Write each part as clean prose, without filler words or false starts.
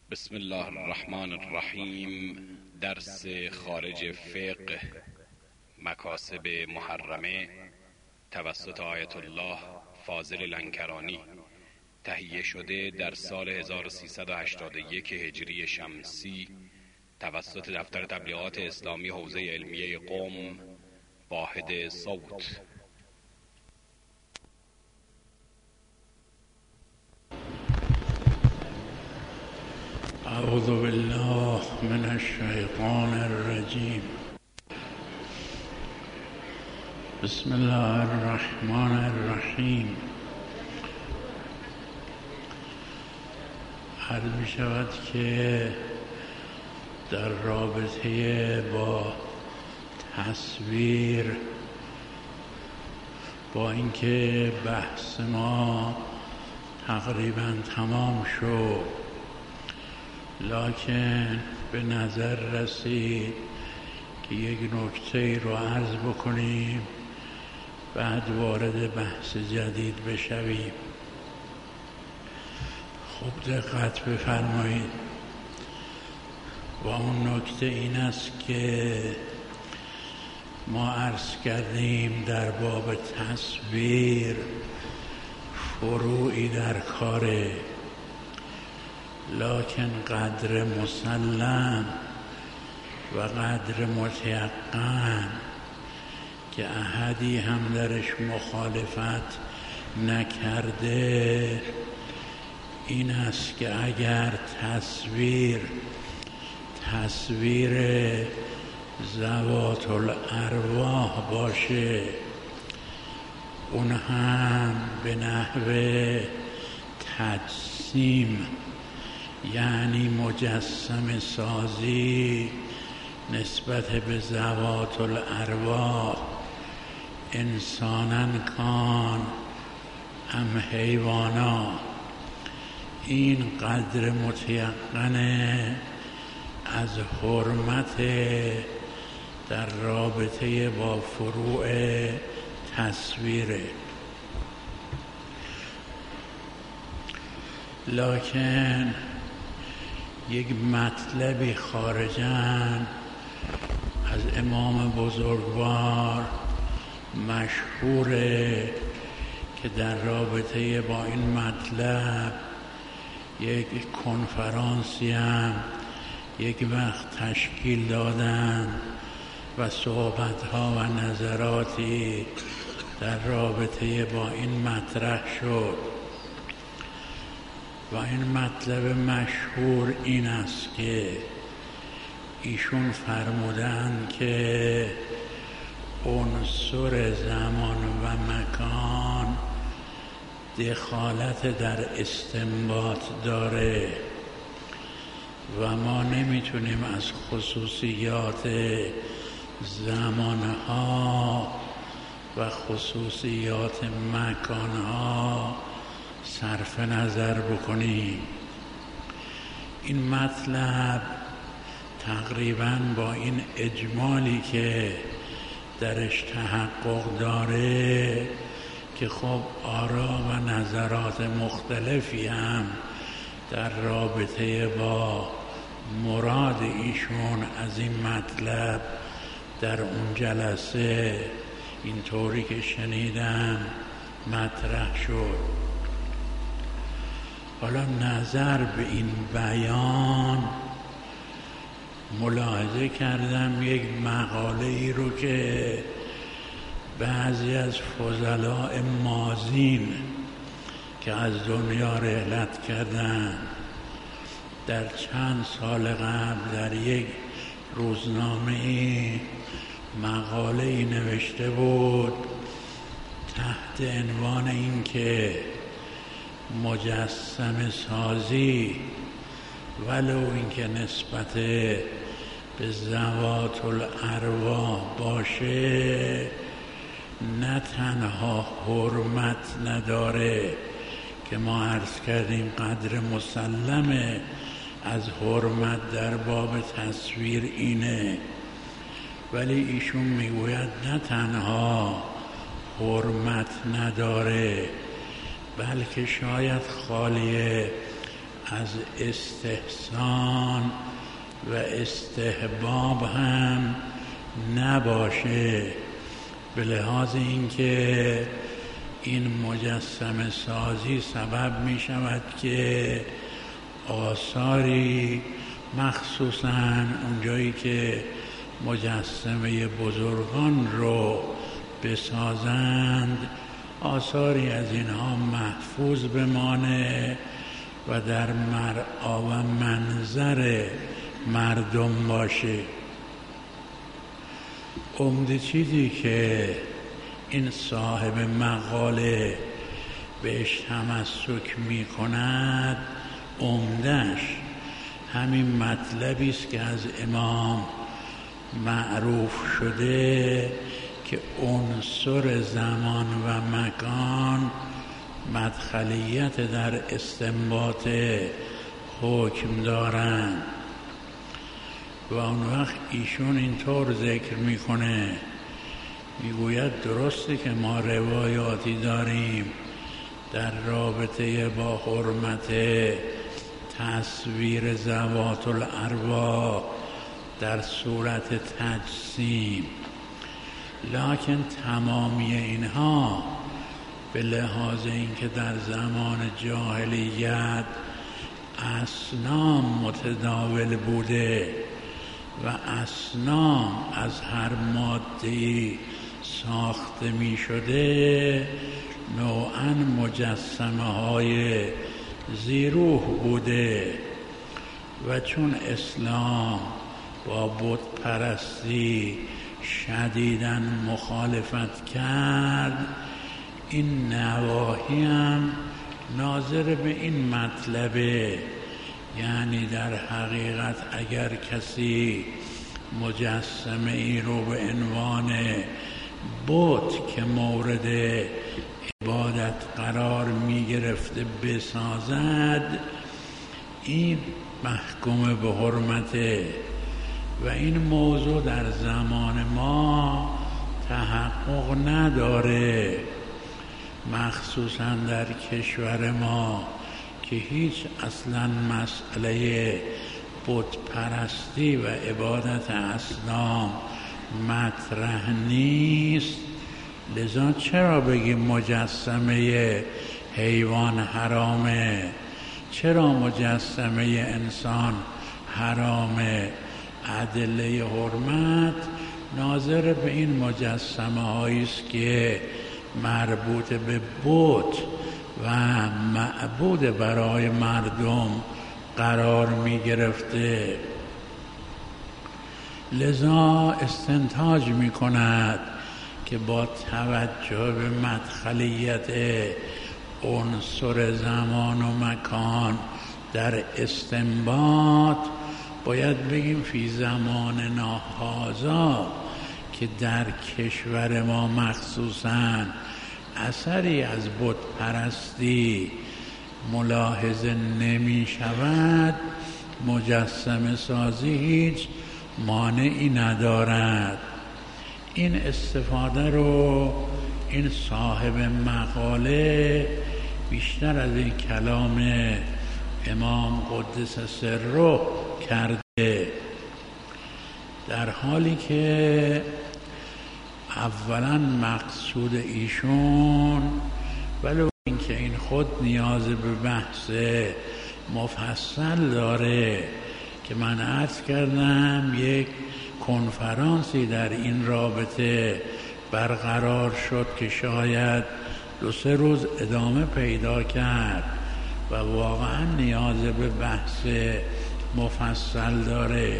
بسم الله الرحمن الرحیم. درس خارج فقه مکاسب محرمه توسط آیت الله فاضل لنکرانی، تهیه شده در سال 1381 هجری شمسی توسط دفتر تبلیغات اسلامی حوزه علمیه قم، واحد صوت. اعوذ بالله من الشیطان الرجیم. بسم الله الرحمن الرحیم. عرض می شود که در رابطه با تصویر، با اینکه بحث ما تقریبا تمام شد، لکن به نظر رسید که یک نکته رو عرض بکنیم، بعد وارد بحث جدید بشویم. خوب دقت بفرمایید. و اون نکته این است که ما عرض کردیم در باب تصویر فروعی در کاره، لکن قدر مسلم و قدر متیقن که احدی هم درش مخالفت نکرده این است که اگر تصویر ذوات الارواح باشه، اون هم به نحو تجسیم، یعنی مجسم سازی نسبت به ذوات الارواح، انسانن کان ام حیوانا، این قدر متیقنه از حرمت در رابطه با فروع تصویره. لکن یک مطلبی خارجاً از امام بزرگوار مشهوره که در رابطه با این مطلب یک کنفرانسی هم یک وقت تشکیل دادن و صحبت‌ها و نظراتی در رابطه با این مطرح شد. و این مطلب مشهور این است که ایشون فرمودن که عنصر زمان و مکان دخالت در استنباط داره و ما نمیتونیم از خصوصیات زمانها و خصوصیات مکانها صرف نظر بکنیم. این مطلب تقریباً با این اجمالی که درش تحقق داره که خب آرا و نظرات مختلفی هم در رابطه با مراد ایشون از این مطلب در اون جلسه اینطوری که شنیدم مطرح شد. حالا نظر به این بیان ملاحظه کردم یک مقاله ای رو که بعضی از فضلاء ماضین که از دنیا رحلت کردن در چند سال قبل در یک روزنامه مقاله ای نوشته بود تحت عنوان این که مجسم سازی ولو اینکه نسبت به ذوات الارواح باشه نه تنها حرمت نداره که ما عرض کردیم قدر مسلمه از حرمت در باب تصویر اینه، ولی ایشون میگوید نه تنها حرمت نداره بلکه شاید خالی از استحسان و استحباب هم نباشه، به لحاظ اینکه این مجسمه سازی سبب می شود که آثاری، مخصوصاً اونجایی که مجسمه بزرگان رو بسازند، آثاری از اینها محفوظ بمانه و در مرعا و منظر مردم باشه. عمده چیزی که این صاحب مقاله بهش تمسک می کند، عمده‌اش همین مطلبی است که از امام معروف شده که عنصر زمان و مکان مدخلیت در استنباط حکم دارند. و اون وقت ایشون اینطور ذکر میکنه، میگوید درسته که ما روایاتی داریم در رابطه با حرمت تصویر ذوات الارواح در صورت تجسیم، لکن تمامی اینها به لحاظ اینکه در زمان جاهلیت اصنام متداول بوده و اصنام از هر ماده‌ای ساخته می شده، نوعاً مجسمه های ذی‌روح بوده و چون اسلام با بت پرستی شدیداً مخالفت کرد، این نواحی هم ناظر به این مطلبه. یعنی در حقیقت اگر کسی مجسمه ای رو به عنوان بت که مورد عبادت قرار می گرفته بسازد، این محکوم به حرمته و این موضوع در زمان ما تحقق نداره، مخصوصا در کشور ما که هیچ اصلا مسئله بت پرستی و عبادت اصنام مطرح نیست. لذا چرا بگیم مجسمه حیوان حرامه؟ چرا مجسمه انسان حرامه؟ ادله حرمت ناظر به این مجسمه هایی است که مربوط به بت و معبود برای مردم قرار می گرفته. لذا استنتاج می کند که با توجه به مدخلیت عنصر زمان و مکان در استنباط، باید بگیم فی زمان هذا که در کشور ما مخصوصاً اثری از بت پرستی ملاحظه نمی شود، مجسمه سازی هیچ مانعی ندارد. این استفاده رو این صاحب مقاله بیشتر از این کلام امام قدس سره کرده، در حالی که اولا مقصود ایشون ولو اینکه این خود نیاز به بحث مفصل داره که من عرض کردم یک کنفرانسی در این رابطه برقرار شد که شاید 2-3 روز ادامه پیدا کرد و واقعا نیاز به بحث مفصل داره،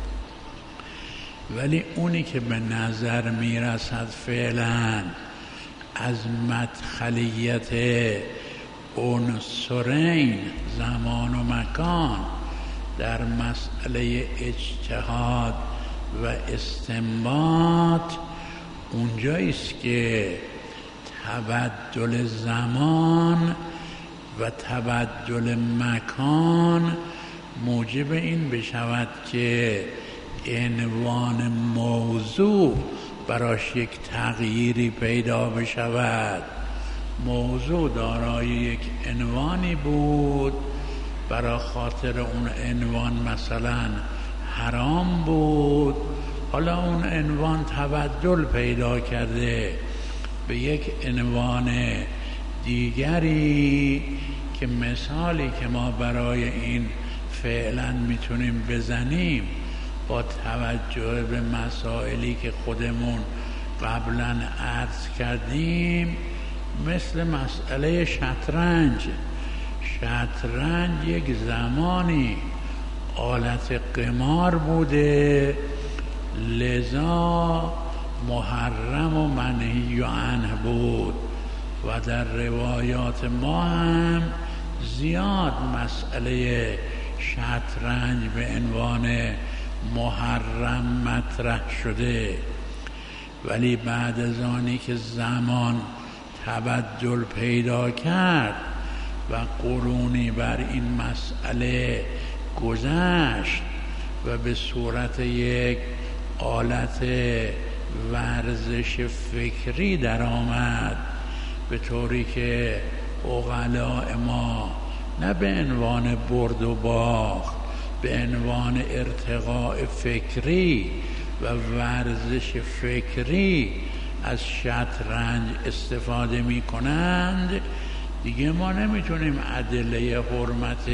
ولی اونی که به نظر میرسد فعلا از مدخلیت عنصرین زمان و مکان در مسئله اجتهاد و استنباط اونجاییست که تبدل زمان و تبدل مکان موجب این بشود که عنوان موضوع براش یک تغییری پیدا بشود. موضوع دارای یک عنوانی بود برای خاطر اون عنوان مثلا حرام بود، حالا اون عنوان تبدل پیدا کرده به یک عنوان دیگری که مثالی که ما برای این فعلا میتونیم بزنیم با توجه به مسائلی که خودمون قبلا عرض کردیم، مثل مسئله شطرنج یک زمانی آلت قمار بوده، لذا محرم و منهی عنه بود و در روایات ما هم زیاد مسئله شطرنج به عنوان محرم مطرح شده. ولی بعد از آنی که زمان تبدل پیدا کرد و قرونی بر این مسئله گذشت و به صورت یک آلت ورزش فکری در آمد، به طوری که عقلاء ما نه به عنوان برد و باخت، به عنوان ارتقاء فکری و ورزش فکری از شطرنج استفاده می کنند، دیگه ما نمیتونیم ادله حرمت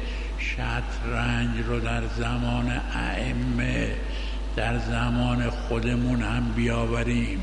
شطرنج رو در زمان ائمه در زمان خودمون هم بیاوریم.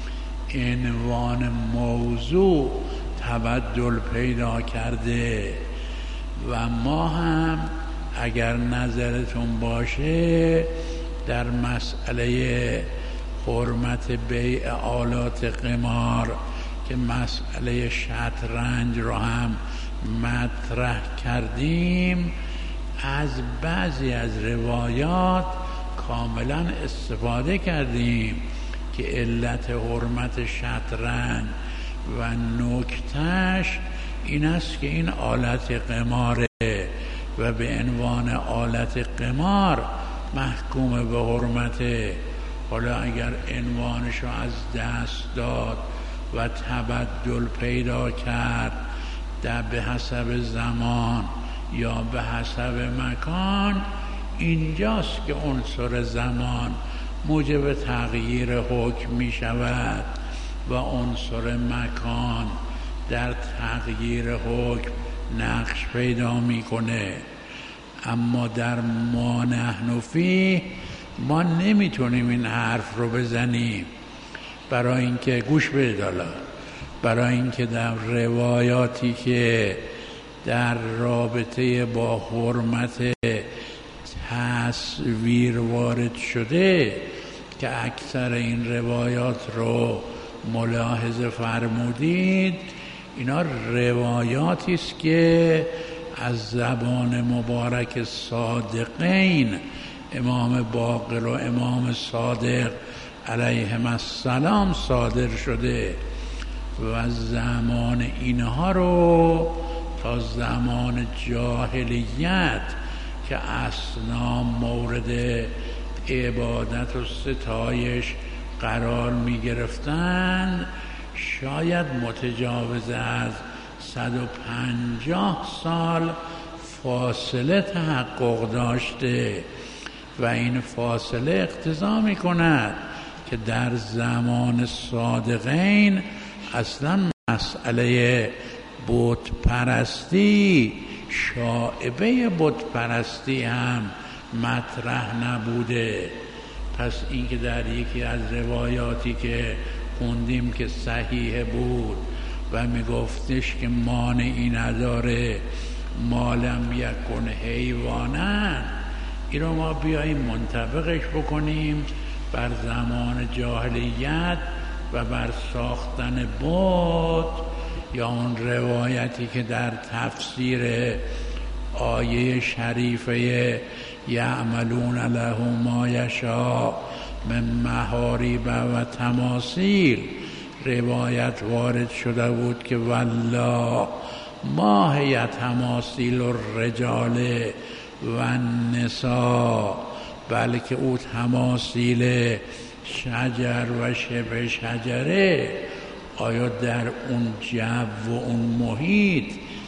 عنوان موضوع تبدل پیدا کرده و ما هم اگر نظرتون باشه در مسئله حرمت بیع آلات قمار که مسئله شطرنج رو هم مطرح کردیم، از بعضی از روایات کاملا استفاده کردیم که علت حرمت شطرنج و نکتهش این است که این آلت قماره و به عنوان آلت قمار محکوم به حرمته. حالا اگر عنوانش رو از دست داد و تبدل پیدا کرد در به حسب زمان یا به حسب مکان، اینجاست که عنصر زمان موجب تغییر حکم می شود و عنصر مکان در تغییر حکم نقش پیدا میکنه. اما در ما نحن فیه ما نمیتونیم این حرف رو بزنیم، برای اینکه گوش بدید، حالا برای اینکه در روایاتی که در رابطه با حرمت تصویر وارد شده که اکثر این روایات رو ملاحظه فرمودید، اینا روایاتی است که از زبان مبارک صادقین امام باقر و امام صادق علیهم السلام صادر شده و زمان اینها رو تا زمان جاهلیت که اصنام مورد عبادت و ستایش قرار می گرفتند شاید متجاوز از 150 سال فاصله تحقق داشته و این فاصله اقتضا می کند که در زمان صادقین اصلا مسئله بت پرستی، شائبه بت پرستی هم مطرح نبوده. پس این که در یکی از روایاتی که خوندیم که صحیح بود و میگفتش که مانعی نداره مالم یکن حیوانن، این رو ما بیاییم منطبقش بکنیم بر زمان جاهلیت و بر ساختن بت، یا اون روایتی که در تفسیر آیه شریفه یعملون له ما یشاء من محاریب و تماثیل روایت وارد شده بود که والله ما هی تماثیل الرجال و النساء، بلکه او تماثیل شجر و شبه شجره. آیا در اون جو و اون محیط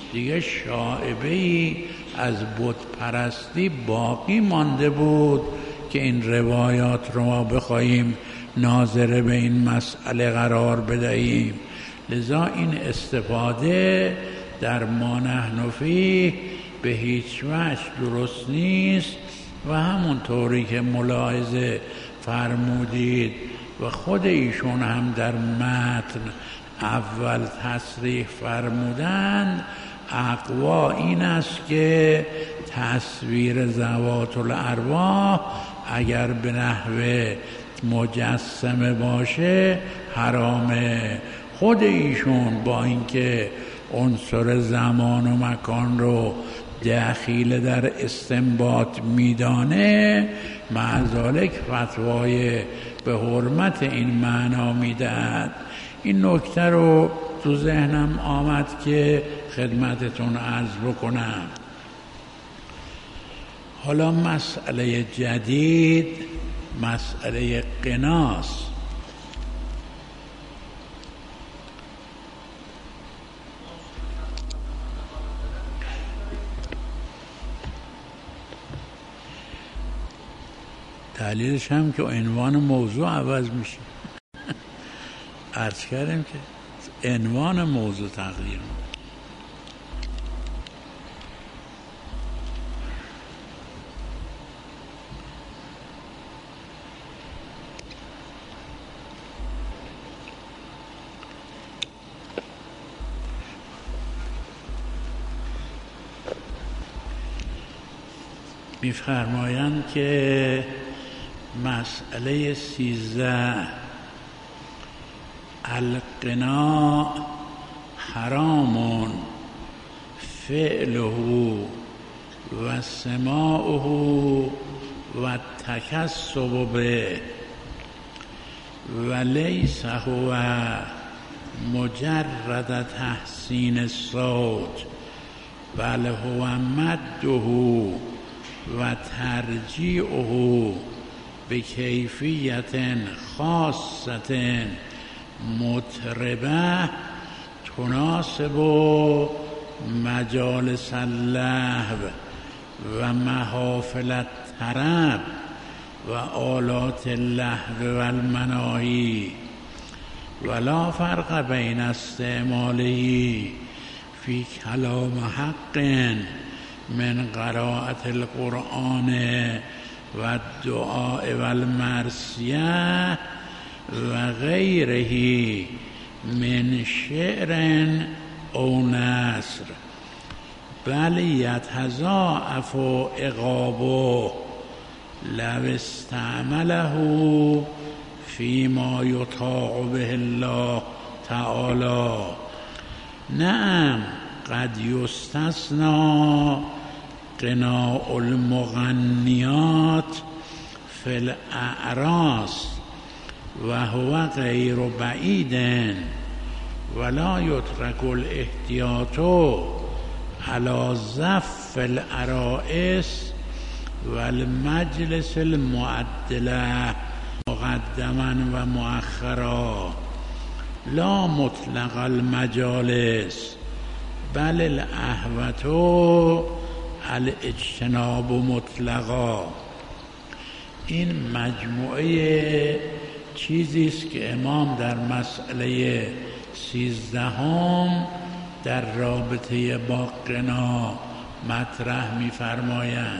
دیگه شائبه‌ای از بت پرستی باقی مانده بود که این روایات رو ما بخواهیم ناظره به این مسئله قرار بدهیم. لذا این استفاده در ما نحن فیه به هیچ وجه درست نیست و همونطوری که ملاحظه فرمودید و خود ایشون هم در متن اول تصریح فرمودند، اقوا این است که تصویر ذوات الارواح اگر به نحو مجسمه باشه حرامه. خود ایشون با اینکه عنصر زمان و مکان رو دخیل در استنباط میدانه، مع ذالک فتوای به حرمت این معنا میدهد. این نکته رو تو ذهنم آمد که خدمتتون عرض بکنم. حالا مسئله جدید مسئله قناس. دلیلش هم که عنوان موضوع عوض میشه. عرض کردیم که عنوان موضوع تغییر میکنه. می‌فرمایند که مسئله 13 القناع حرام فعله و سماعه و تکسب به و لیس هو مجرد تحسین الصوت بل هو مده و ترجیعه به کیفیت خاصة مطربه تناسب مجالس اللهو و محافل الطرب و آلات اللهو و المناهی ولا فرق بین استعماله فی کلام حق من قراءة القرآن و الدعاء و المرثیه و غیره من شعر او نثر بل یتضاعف عقابه لو استعمله فيما يطاع به الله تعالى. نعم قد يستثنى قناع المغنیات فی الاعراس و هو غیر بعید ولا یترک الاحتیاط علی زف العرائس و المجلس المعدله مقدما و مؤخرا لا مطلق المجالس بل الاحوط الاجتناب مطلقا. این مجموعه چیزی است که امام در مسئله 13 در رابطه با قنا مطرح می‌فرمایند.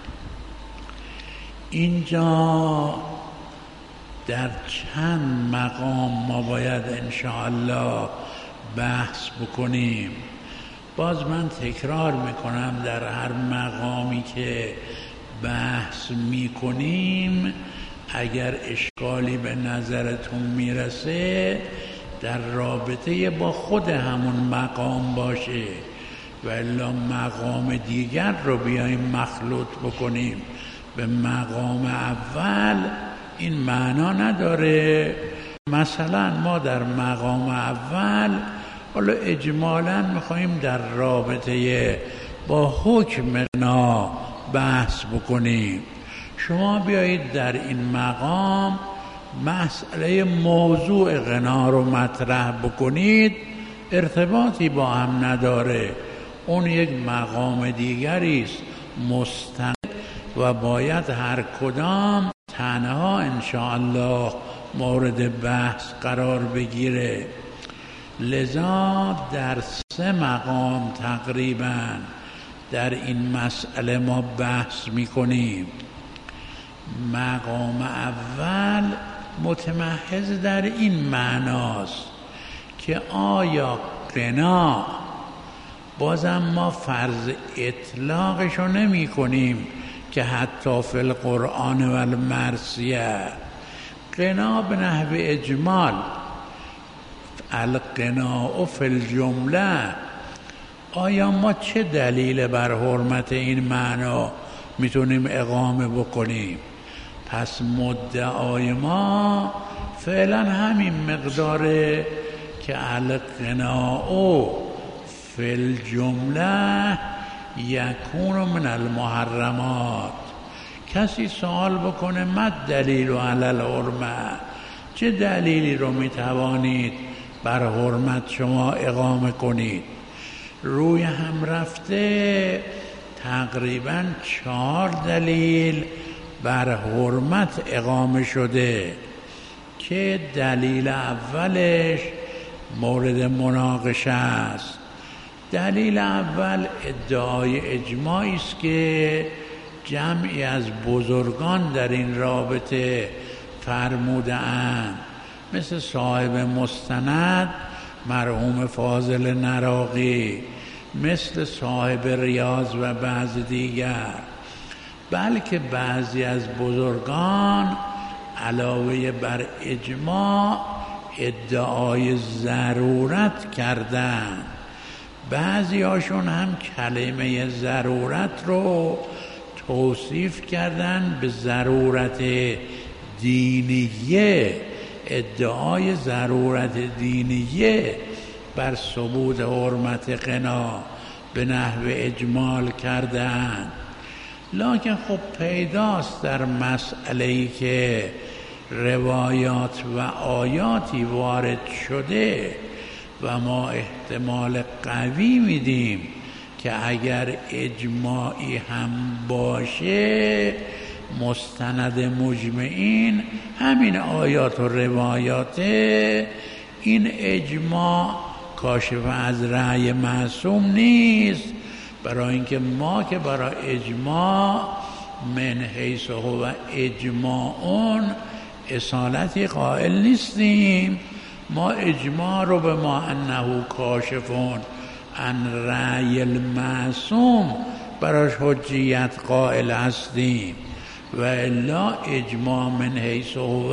اینجا در چند مقام ما باید انشاءالله بحث بکنیم. باز من تکرار میکنم در هر مقامی که بحث میکنیم اگر اشکالی به نظرتون میرسه در رابطه با خود همون مقام باشه و الا مقام دیگر رو بیاییم مخلوط بکنیم به مقام اول، این معنا نداره. مثلا ما در مقام اول حالا اجمالاً میخواییم در رابطه با حکم قنا بحث بکنیم. شما بیایید در این مقام مسئله موضوع قنا رو مطرح بکنید، ارتباطی با هم نداره. اون یک مقام دیگری است مستقل و باید هر کدام تنها انشاءالله مورد بحث قرار بگیره. لذا در 3 مقام تقریبا در این مسئله ما بحث میکنیم. مقام اول متمحض در این معناست که آیا غنا، بازم ما فرض اطلاقشو نمی کنیم که حتی فی القرآن و المرثیه، غنا به نحو اجمال، الغناء فی الجمله، آیا ما چه دلیل بر حرمت این معنا میتونیم اقامه بکنیم؟ پس مدعای ما فعلا همین مقداره که الغناء فی الجمله یکون من المحرمات. کسی سوال بکنه ما دلیل علی الحرمه، چه دلیلی رو میتوانید بر حرمت شما اقامه کنید؟ روی هم رفته تقریبا 4 دلیل بر حرمت اقامه شده که دلیل اولش مورد مناقشه است. دلیل اول ادعای اجماعی است که جمعی از بزرگان در این رابطه فرموده‌اند، مثل صاحب مستند مرحوم فاضل نراقی، مثل صاحب ریاض و بعض دیگر، بلکه بعضی از بزرگان علاوه بر اجماع ادعای ضرورت کردند. بعضی هاشون هم کلمه ضرورت رو توصیف کردن به ضرورت دینیه، ادعای ضرورت دینیه بر ثبوت حرمت غنا به نحو اجمال کردن. لکن خب پیداست در مسئله‌ای که روایات و آیاتی وارد شده و ما احتمال قوی میدیم که اگر اجماعی هم باشه مستند مجمعین همین آیات و روایاته، این اجماع کاشف از رأی معصوم نیست، برای اینکه ما که برای اجماع من حیث هو اجماعون اصالتی قائل نیستیم. ما اجماع رو به ما انه کاشفون عن رأی المعصوم براش حجیت قائل هستیم، و الا اجماع من حیث هو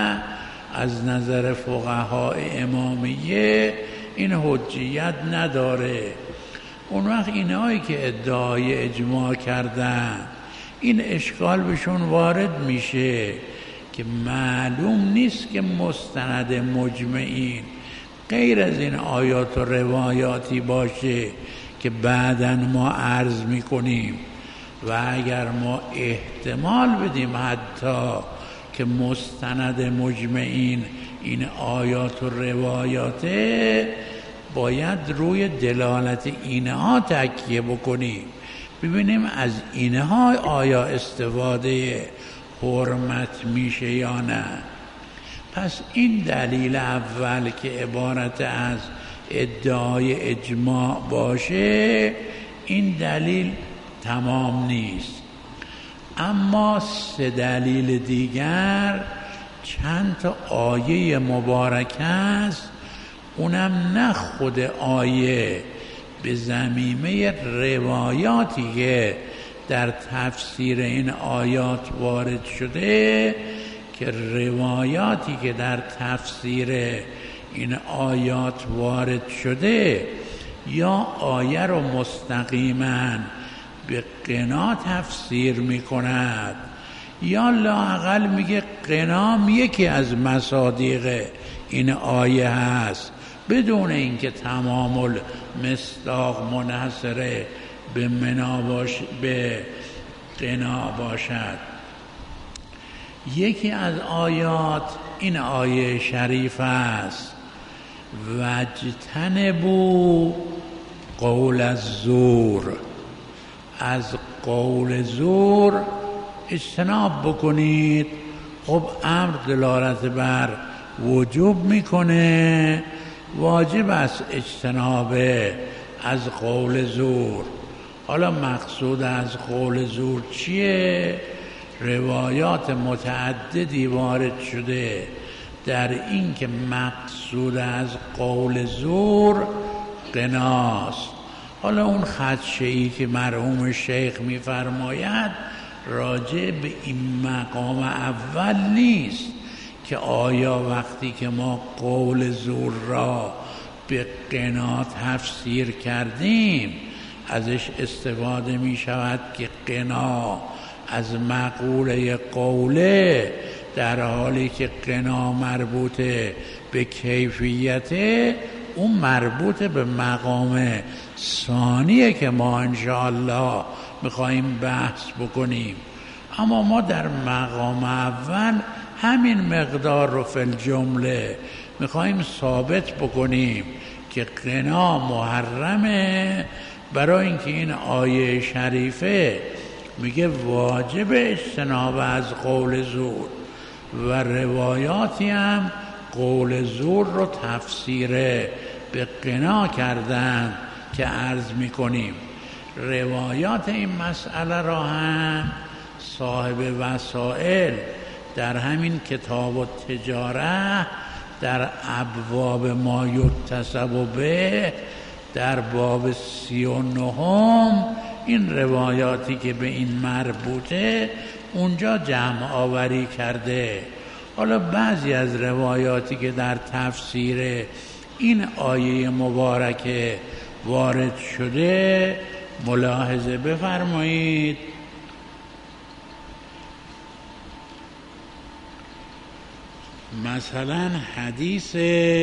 از نظر فقهای امامیه این حجیت نداره. اون وقت اینهایی که ادعای اجماع کردن این اشکال بهشون وارد میشه که معلوم نیست که مستند مجمعین غیر از این آیات و روایاتی باشه که بعداً ما عرض میکنیم، و اگر ما احتمال بدیم حتی که مستند مجمعین این آیات و روایاته، باید روی دلالت اینها تکیه بکنیم، ببینیم از اینها آیا استفاده حرمت میشه یا نه. پس این دلیل اول که عبارت از ادعای اجماع باشه، این دلیل تمام نیست. اما 3 دلیل دیگر، چند تا آیه مبارکه است، اونم نه خود آیه، به ضمیمه روایاتی که در تفسیر این آیات وارد شده، که روایاتی که در تفسیر این آیات وارد شده یا آیه رو مستقیما به غنا تفسیر می کند، یا لااقل میگه غنا یکی از مصادیق این آیه هست، بدون اینکه تمام المصداق منحصر به غنا باشد. یکی از آیات این آیه شریف است: وجتنبوا قول الزور، از قول زور اجتناب بکنید. خب امر دلالت بر وجوب میکنه، واجب است اجتناب از قول زور. حالا مقصود از قول زور چیه؟ روایات متعددی وارد شده در این که مقصود از قول زور قناست. حالا اون خدشه‌ای که مرحوم شیخ می‌فرماید راجع به این مقام اول نیست که آیا وقتی که ما قول زور را به قنا تفسیر کردیم ازش استفاده می شود که قنا از مقوله قوله، در حالی که قنا مربوط به کیفیته، اون مربوط به مقام ثانیه که ما انشاءالله میخواییم بحث بکنیم. اما ما در مقام اول همین مقدار رو فی الجمله میخواییم ثابت بکنیم که قنا محرمه، برای اینکه این آیه شریفه میگه واجب اجتناب از قول زور و روایاتی هم قول زور رو تفسیر به قنا کردن که عرض میکنیم. روایات این مسئله را هم صاحب وسائل در همین کتاب التجاره در ابواب ما یکتسب به، در باب 39 این روایاتی که به این مربوطه اونجا جمع آوری کرده. حالا بعضی از روایاتی که در تفسیر این آیه مبارکه وارد شده ملاحظه بفرمایید. مثلا حدیث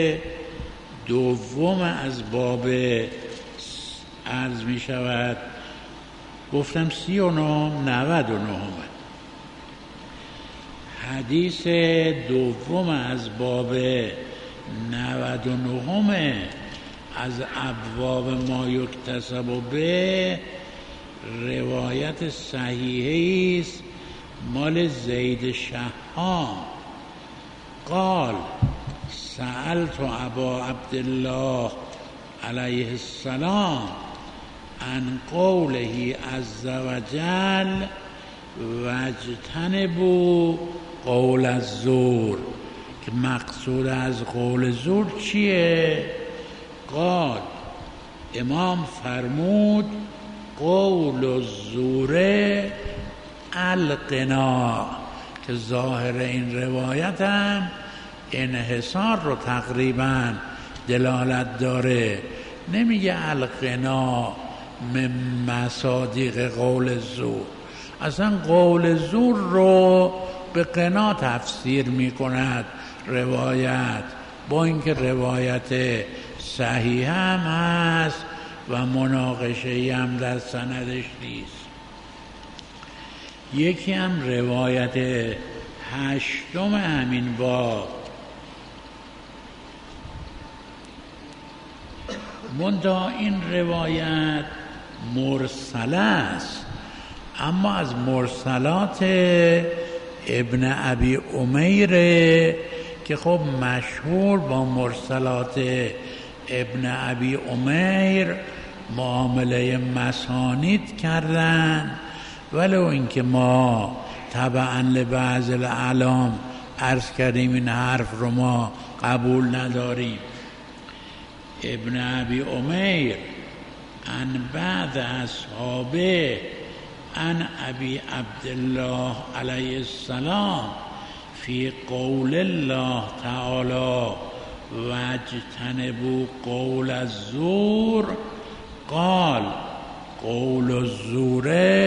دوم از باب عرض می شود، گفتم 39 99 حدیث دوم از باب 99 از ابواب ما یکتسب به، روایت صحیحی است مال زید شهام قال سألت ابا عبدالله علیه السلام عن قوله عز وجل واجتنبوا قول الزور، که مقصود از قول زور چیه؟ قال امام فرمود قول الزور القنا، که ظاهر این روایت هم انحصار رو تقریبا دلالت داره، نمیگه القنا من مصادیق قول زور، اصلا قول زور رو به قنا تفسیر میکند روایت، با اینکه روایت صحیح هم هست و مناقشه هم در سندش نیست. یکی هم روایت 8 همین باب، منتها این روایت مرسله است، اما از مرسلات ابن ابی امیر که خب مشهور با مرسلات ابن ابی امیر معامله مسانید کردن، ولو اینکه ما تبعا لبعض الاعلام عرض کردیم این حرف رو ما قبول نداریم. ابن ابی امیر عن بعض اصحابه عن ابی عبدالله علیه السلام فی قول الله تعالی واجتنبوا قول الزور قال قول الزور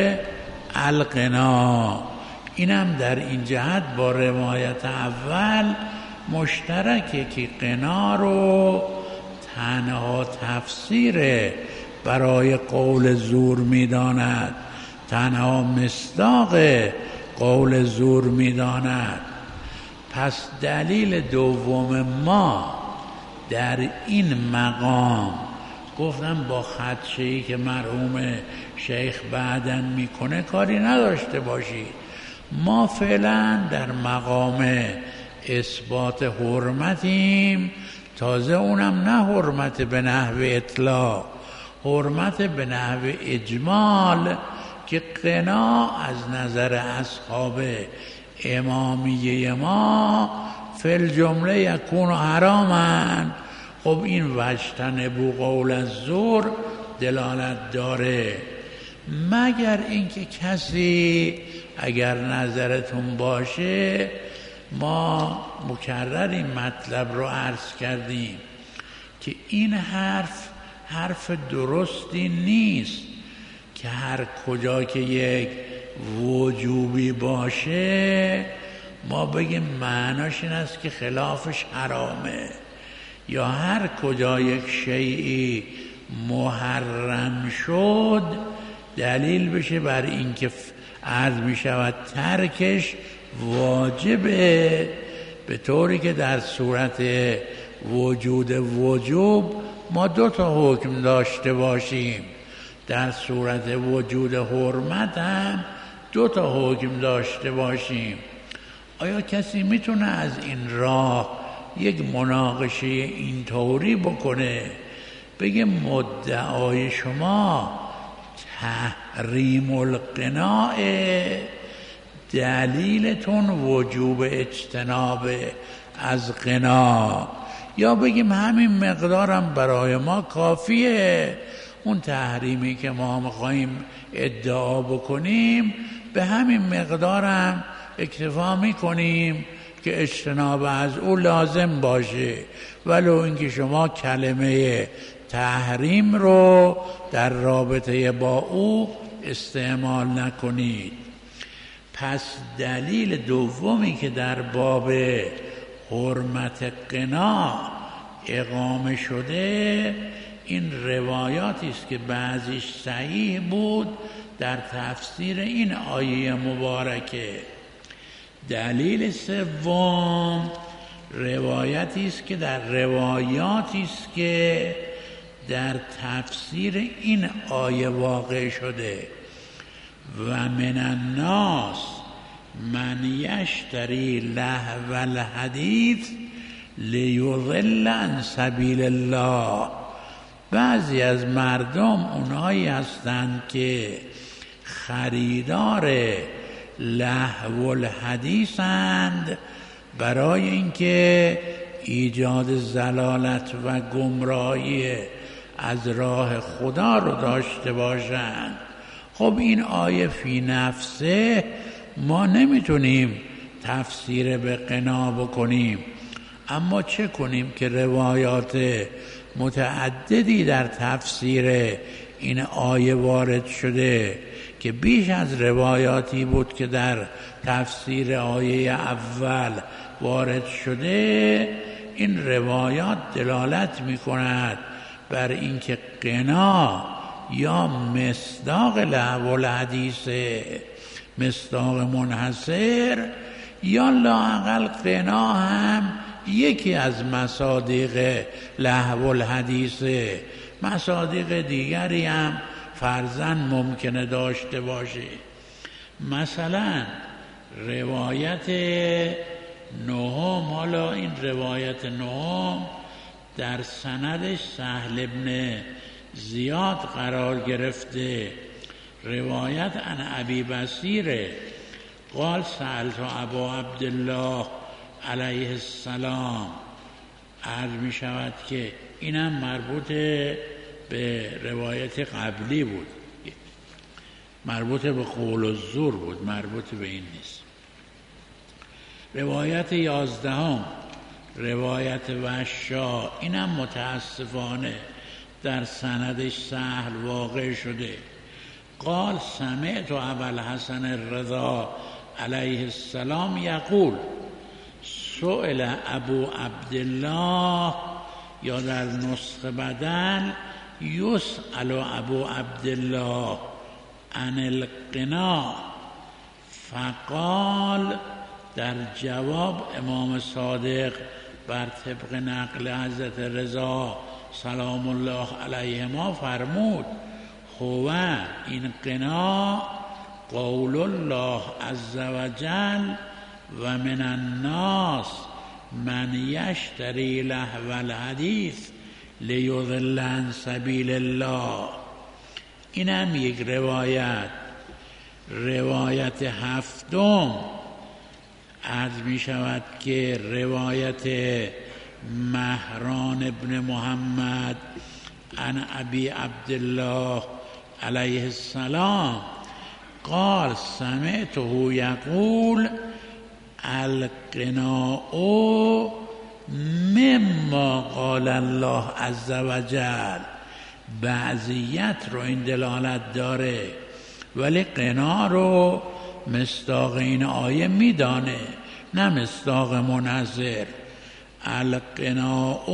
القنا. اینم در این جهت با روایت اول مشترکه که قنا رو تنها تفسیر برای قول زور میداند، تنها مصداق قول زور میداند. پس دلیل دوم ما در این مقام گفتم با خدشه‌ای که مرحوم شیخ بعدن میکنه کاری نداشته باشید. ما فعلا در مقام اثبات حرمتیم، تازه اونم نه حرمت به نحو اطلاق، حرمت به نحو اجمال که قنا از نظر اصحاب امامیه ما فی الجمله یکون حراما. خب این واجتنبوا قول الزور دلالت داره، مگر اینکه کسی اگر نظرتون باشه، ما مکرر این مطلب رو عرض کردیم که این حرف درستی نیست که هر کجا که یک وجوبی باشه ما بگیم معناش این است که خلافش حرامه، یا هر کجا یک شیئی محرم شد دلیل بشه بر این که عرض می شود ترکش واجبه، به طوری که در صورت وجود وجوب ما 2 حکم داشته باشیم، در صورت وجود حرمت هم 2 حکم داشته باشیم. آیا کسی میتونه از این راه یک مناقشه این طوری بکنه بگه مدعای شما تحریم القناع، دلیلتون وجوب اجتناب از قنا، یا بگیم همین مقدارم برای ما کافیه، اون تحریمی که ما میخواییم ادعا بکنیم به همین مقدارم اکتفا میکنیم که اجتناب از او لازم باشه، ولو اینکه شما کلمه تحریم رو در رابطه با او استعمال نکنید. پس دلیل دومی که در باب حرمت قنا اقامه شده این روایاتی است که بعضیش صحیح بود در تفسیر این آیه مبارکه. دلیل سوم روایتی است که در روایاتی است که در تفسیر این آیه واقع شده: و من الناس من یشتری لهو الحدیث لیضل عن سبیل الله. بعضی از مردم اونایی هستند که خریدار لهو الحدیثند برای اینکه ایجاد ضلالت و گمراهی از راه خدا رو داشته باشند. خب این آیه فی نفسه ما نمیتونیم تفسیر به قنا بکنیم، اما چه کنیم که روایات متعددی در تفسیر این آیه وارد شده که بیش از روایاتی بود که در تفسیر آیه اول وارد شده. این روایات دلالت می کند بر اینکه قنا یا مصداق لهو الحدیث، مصداق منحصر، یا لااقل قنا هم یکی از مصادیق لهو الحدیث. مصادیق دیگری هم فرضاً ممکنه داشته باشه. مثلا روایت نهم، حالا این روایت نهم در سندش سهل ابن زیاد قرار گرفته. روایت عن ابی بصیر قال سألت ابا عبدالله علیه السلام. عرض می شود که اینم مربوط به روایت قبلی بود، مربوط به قول الزور بود، مربوط به این نیست. روایت 11 روایت وشا، اینم متاسفانه در سندش سهل واقع شده. قال سمعت ابوالحسن الرضا علیه السلام یقول سئل ابو عبدالله، یا در نسخه بدل یسأل ابو عبدالله عن القنا، فقال، در جواب امام صادق بر طبق نقل حضرت رضا سلام الله علیهما فرمود هو این قنا قول الله عز وجل و من الناس من یشتری لهو الحدیث لیضل عن سبیل الله. اینم یک روایت هفتم عرض می شود که روایت مهران ابن محمد عن ابی عبدالله علیه السلام قال سمعته یقول القناء مما قال الله عز وجل. بعضیت رو این دلالت داره ولی قنا رو مصداق این آیه میدانه، نه مصداق منظر. القناء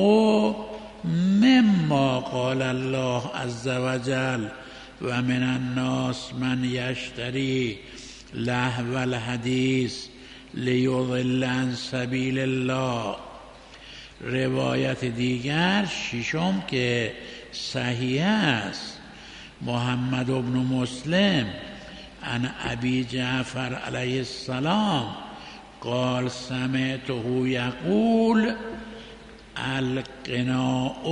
مما قال الله عز وجل و من الناس من یشتری لهو الحدیث لیضل عن سبیل الله. روایت دیگر ششم که صحیح است، محمد ابن مسلم عن ابی جعفر علیه السلام قال سمعته یقول القناء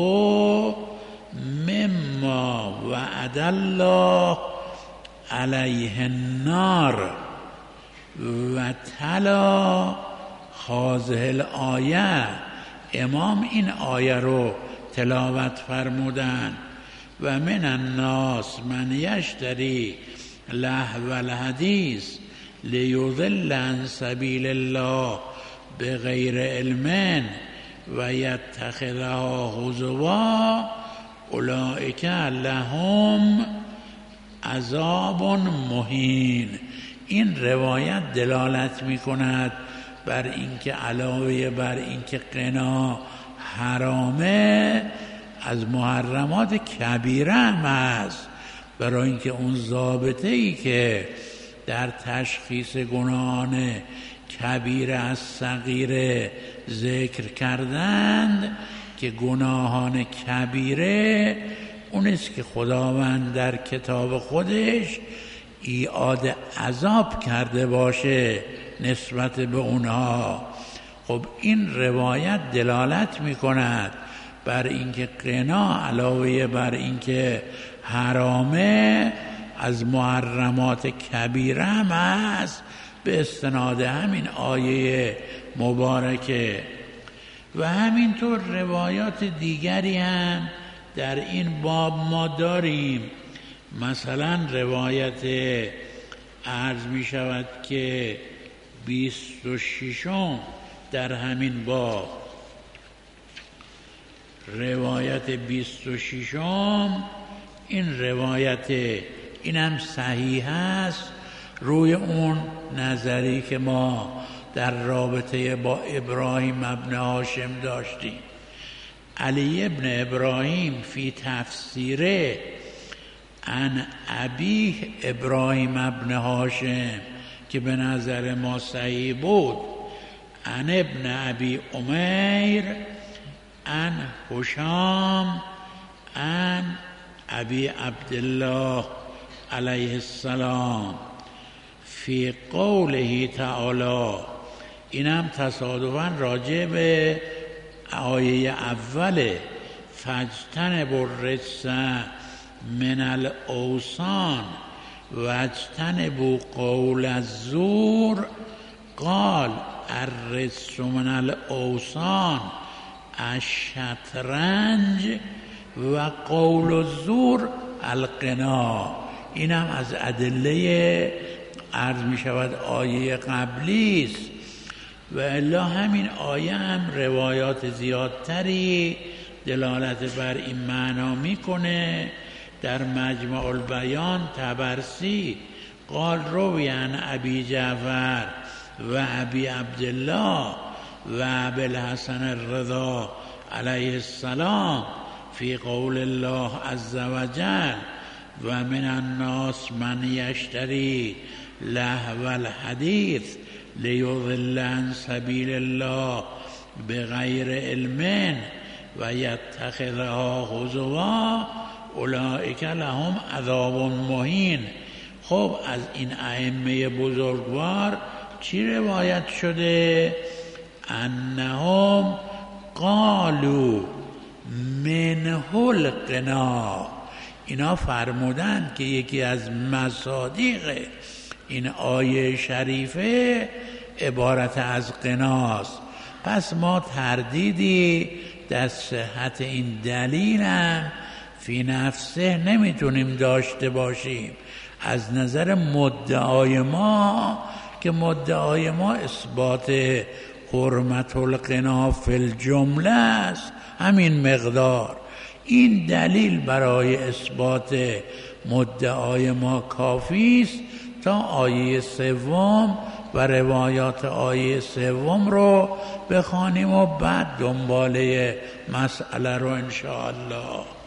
مما وعد الله علیه النار و تلا هذه الآیه. امام این آیه رو تلاوت فرمودن و من الناس من یشتری لهو الحدیث لیضل عن سبیل الله بغیر علم و یتخذها هزوا اولئک لهم عذاب مهین. این روایت دلالت می کند بر اینکه علاوه بر اینکه قنا حرامه، از محرمات کبیره هم هست، برای اینکه اون ضابطه‌ای که در تشخیص گناهان کبیره از صغیره ذکر کردند که گناهان کبیره اون است که خداوند در کتاب خودش ایعاد عذاب کرده باشه نسبت به اونها. خب این روایت دلالت می کند بر اینکه قنا علاوه بر اینکه حرامه از محرمات کبیره هم هست به استناد همین آیه مبارکه. و همینطور روایات دیگری هم در این باب ما داریم. مثلا روایت عرض می شود که 26 در همین باب، روایت 26 این روایت اینم صحیح است روی اون نظری که ما در رابطه با ابراهیم ابن هاشم داشتیم. علی ابن ابراهیم فی تفسیره عن ابیه ابراهیم ابن هاشم که به نظر ما صحیح بود، عن ابن ابی امیر عن هشام عن ابی عبدالله علیه السلام فی قوله تعالی. اینم تصادفاً راجع به آیه اوله، فاجتنبوا الرجس من الاوثان واجتنبوا قول الزور. قال الرجس من الاوثان الشطرنج و قول الزور القنا. اینم از ادله عرض می شود آیه قبلی است. و الا همین آیه هم روایات زیادتری دلالت بر این معنا میکنه. در مجمع البیان طبرسی قال روی عن ابی جعفر و ابی عبدالله و ابی الحسن الرضا علیه السلام فی قول الله عز وجل و من الناس من یشتری لهو الحدیث لیضل عن سبیل الله بغیر علم و یتخذها هزوا اولئک لهم عذاب مهین. خب از این ائمه بزرگوار چی روایت شده؟ انهم قالوا منه القنا. اینا فرمودند که یکی از مصادیق این آیه شریفه عبارت از قناست. پس ما تردیدی در صحت این دلیلم فی نفسه نمیتونیم داشته باشیم. از نظر مدعای ما که مدعای ما اثبات حرمت القنا فی الجمله است، همین مقدار. این دلیل برای اثبات مدعای ما کافی است تا آیه سوم و روایات آیه سوم رو بخوانیم و بعد دنباله مسئله رو انشاءالله